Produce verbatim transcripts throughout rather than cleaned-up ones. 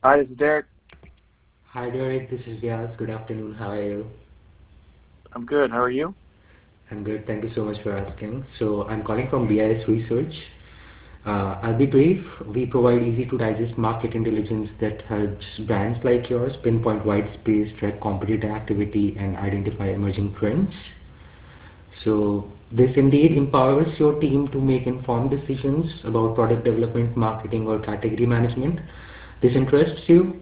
Hi, this is Derek. Hi Derek, this is Vyas. Good afternoon. How are you? I'm good. How are you? I'm good. Thank you so much for asking. So I'm calling from B I S Research. Uh, I'll be brief. We provide easy to digest market intelligence that helps brands like yours pinpoint white space, track competitor activity, and identify emerging trends. So this indeed empowers your team to make informed decisions about product development, marketing, or category management. This interests you?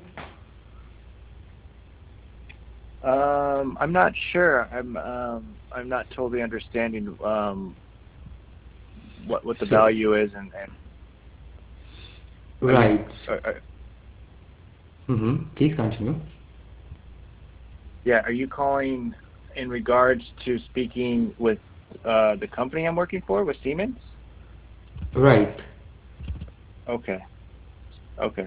Um, I'm not sure. I'm um, I'm not totally understanding um, what what the So, value is, and, and are you? right. Are, are, Mm-hmm. Please continue. yeah, are you calling in regards to speaking with uh, the company I'm working for, with Siemens? Right. Okay. Okay.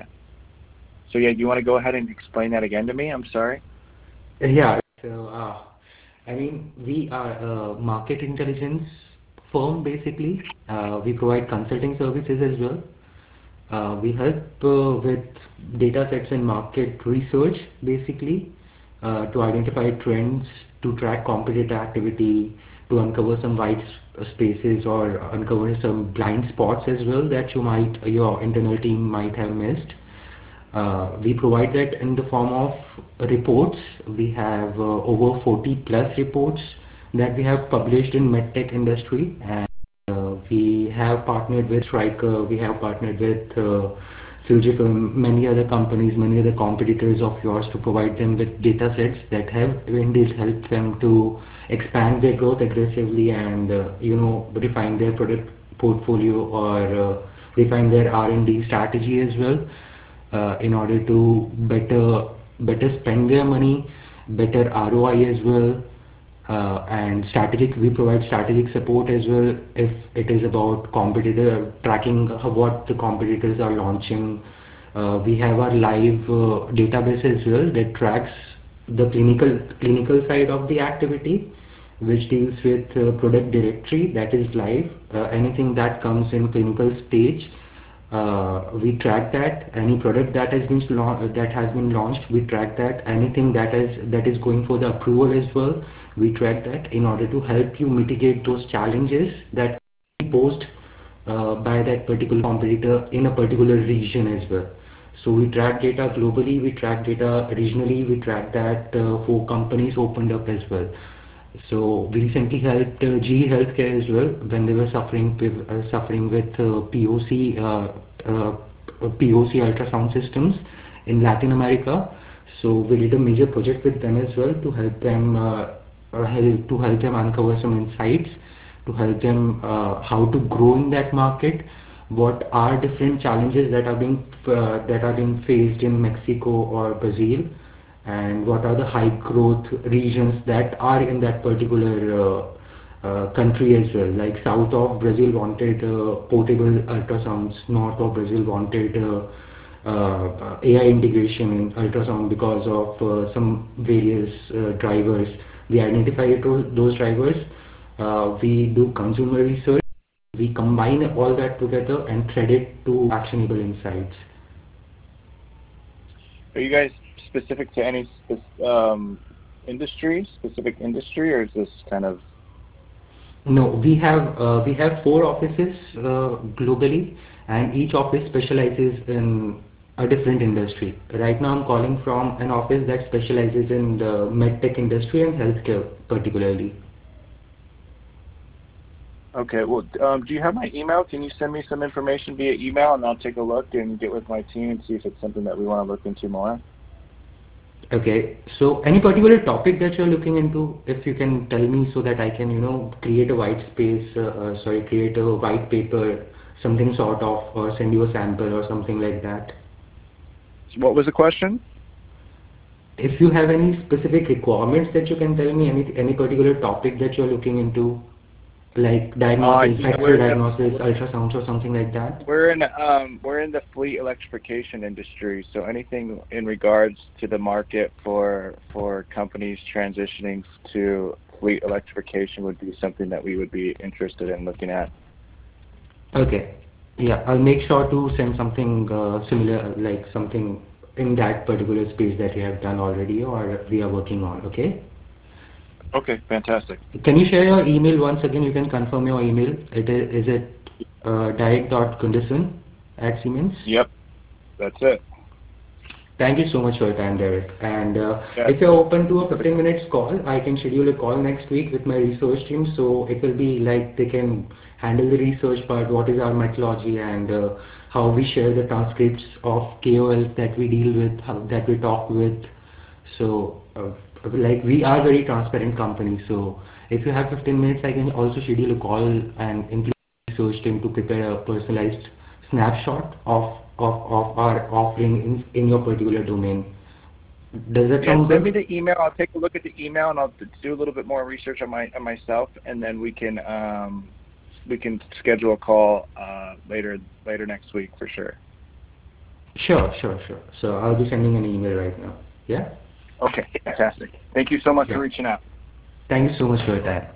So yeah, you want to go ahead and explain that again to me? I'm sorry. Yeah. So, uh, I mean, we are a market intelligence firm basically. Uh, we provide consulting services as well. Uh, we help uh, with data sets and market research basically uh, to identify trends, to track competitor activity, to uncover some white s- spaces or uncover some blind spots as well that you might, your internal team might have missed. Uh, we provide that in the form of reports. We have uh, over forty plus reports that we have published in medtech industry, and uh, we have partnered with Stryker, we have partnered with uh, Fujifilm, many other companies, many other competitors of yours to provide them with data sets that have indeed helped them to expand their growth aggressively and uh, you know refine their product portfolio or uh, refine their R and D strategy as well uh, in order to better better spend their money, better R O I as well, uh, and strategic. We provide strategic support as well if it is about competitor tracking how- what the competitors are launching. Uh, we have our live uh, database as well that tracks the clinical clinical side of the activity, which deals with uh, product directory that is live. Uh, anything that comes in clinical stage, uh, we track that. Any product that has been lau- that has been launched, we track that. Anything that is that is going for the approval as well, we track that in order to help you mitigate those challenges that be posed uh, by that particular competitor in a particular region as well. So we track data globally, we track data regionally, we track that uh, for companies opened up as well. So we recently helped uh, G E Healthcare as well when they were suffering with uh, suffering with uh, P O C uh, uh, P O C ultrasound systems in Latin America. So we did a major project with them as well to help them uh, uh, help to help them uncover some insights, to help them uh, how to grow in that market, what are different challenges that are being uh, that are being faced in Mexico or Brazil, and what are the high growth regions that are in that particular uh, uh, country as well. Like south of Brazil wanted uh, portable ultrasounds, north of Brazil wanted uh, uh, A I integration in ultrasound because of uh, some various uh, drivers. We identify those, those drivers. Uh, we do consumer research. We combine all that together and thread it to actionable insights. Are you guys specific to any spe- um, industry, specific industry, or is this kind of? No, we have uh, we have four offices uh, globally, and each office specializes in a different industry. Right now, I'm calling from an office that specializes in the medtech industry and healthcare particularly. Okay. Well, um, do you have my email? Can you send me some information via email, and I'll take a look and get with my team and see if it's something that we want to look into more? Okay, so any particular topic that you're looking into, if you can tell me so that I can, you know, create a white space, uh, uh, sorry, create a white paper, something sort of, or send you a sample or something like that. So what was the question? If you have any specific requirements that you can tell me, any any particular topic that you're looking into, like Uh, diagnosis, you know, X-ray we're in the diagnosis, we're, ultrasounds or something like that. we're in um we're in the fleet electrification industry. So anything in regards to the market for for companies transitioning to fleet electrification would be something that we would be interested in looking at. Okay. Yeah, I'll make sure to send something uh, similar, like something. in that particular space that you have done already or we are working on. Okay. Okay, fantastic. Can you share your email once again? You can confirm your email. It is, is it uh, direct.gunderson at Siemens? Yep, that's it. Thank you so much for your time, Derek. And uh, Yes. if you're open to a fifteen minutes call, I can schedule a call next week with my research team. So it will be like they can handle the research part, what is our methodology, and uh, how we share the transcripts of K O Ls that we deal with, how, that we talk with. So uh, like we are very transparent company. So if you have fifteen minutes, I can also schedule a call and include research team to prepare a personalized snapshot of of, of our offering in, in your particular domain. Does that Yeah, sound send me good? the email. I'll take a look at the email and I'll do a little bit more research on my on myself, and then we can um, we can schedule a call uh, later later next week for sure. Sure, sure, sure. So I'll be sending an email right now. Yeah? Okay, fantastic. Thank you so much for Yeah. reaching out. Thank you so much for your time.